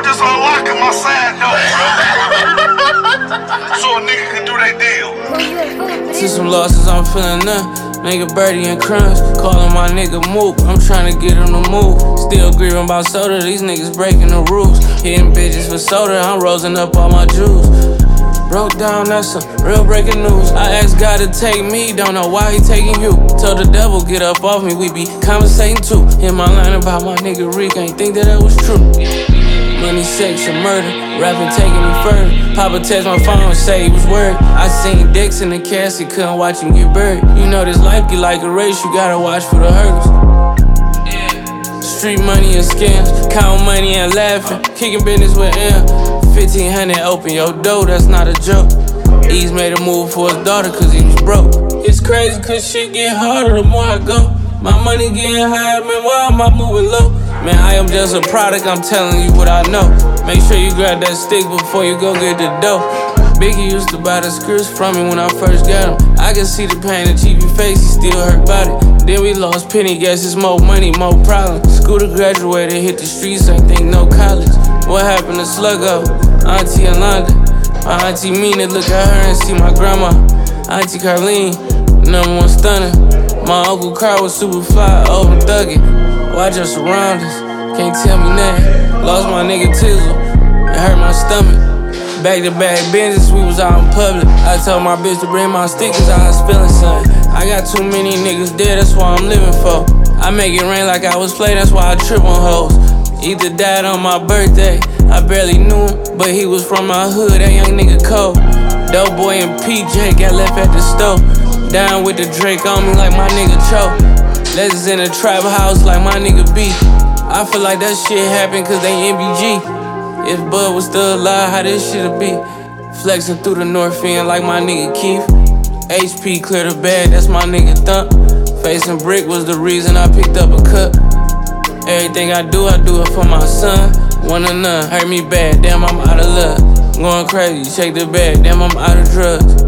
was just unlocking my side door, so a nigga can do their deal. See some losses, I'm feeling none. Nigga Birdie and Crunch, calling my nigga Mook. I'm trying to get him to move. Still grieving about soda, these niggas breaking the rules. Hitting bitches for soda, I'm rosing up all my juice. Broke down, that's some real breaking news. I asked God to take me, don't know why he taking you. Told the devil, get up off me, we be conversating too. In my line about my nigga Rick, ain't think that was true. Money, sex, and murder, rapping taking me further. Papa text my phone, say he was worried. I seen dicks in the casket, couldn't watch him get buried. You know this life get like a race, you gotta watch for the hurdles. Street money and scams, count money and laughing, kicking business with M. 1500, open your door, that's not a joke. Ease made a move for his daughter cause he was broke. It's crazy cause shit get harder the more I go. My money getting higher, man, why am I moving low? Man, I am just a product, I'm telling you what I know. Make sure you grab that stick before you go get the dough. Biggie used to buy the scripts from me when I first got him. I can see the pain in Chiefy face, he still hurt about it. Then we lost penny, guess it's more money, more problems. Scooter graduated, hit the streets, I think no college. What happened to Sluggo? Auntie Yolanda. My auntie Mina, look at her and see my grandma. Auntie Carlene, #1 stunner. My Uncle Carl was super fly, old and thuggin'. Watch your surroundings, can't tell me nothing. Lost my nigga Tizzle, it hurt my stomach. Back to back business, we was out in public. I told my bitch to bring my stickers, I was feeling something. I got too many niggas dead, that's why I'm living for. I make it rain like I was playing, that's why I trip on hoes. Either died on my birthday, I barely knew him, but he was from my hood, that young nigga cold. Dope boy and PJ got left at the stove. Down with the Drake on me like my nigga Cho. Legends in a trap house like my nigga B. I feel like that shit happened cause they MBG. If Bud was still alive, how this shit'd be? Flexing through the North End like my nigga Keith. HP clear the bag, that's my nigga Thump. Facing brick was the reason I picked up a cup. Everything I do it for my son. One or none, hurt me bad, damn I'm out of luck. Going crazy, shake the bag, damn I'm out of drugs.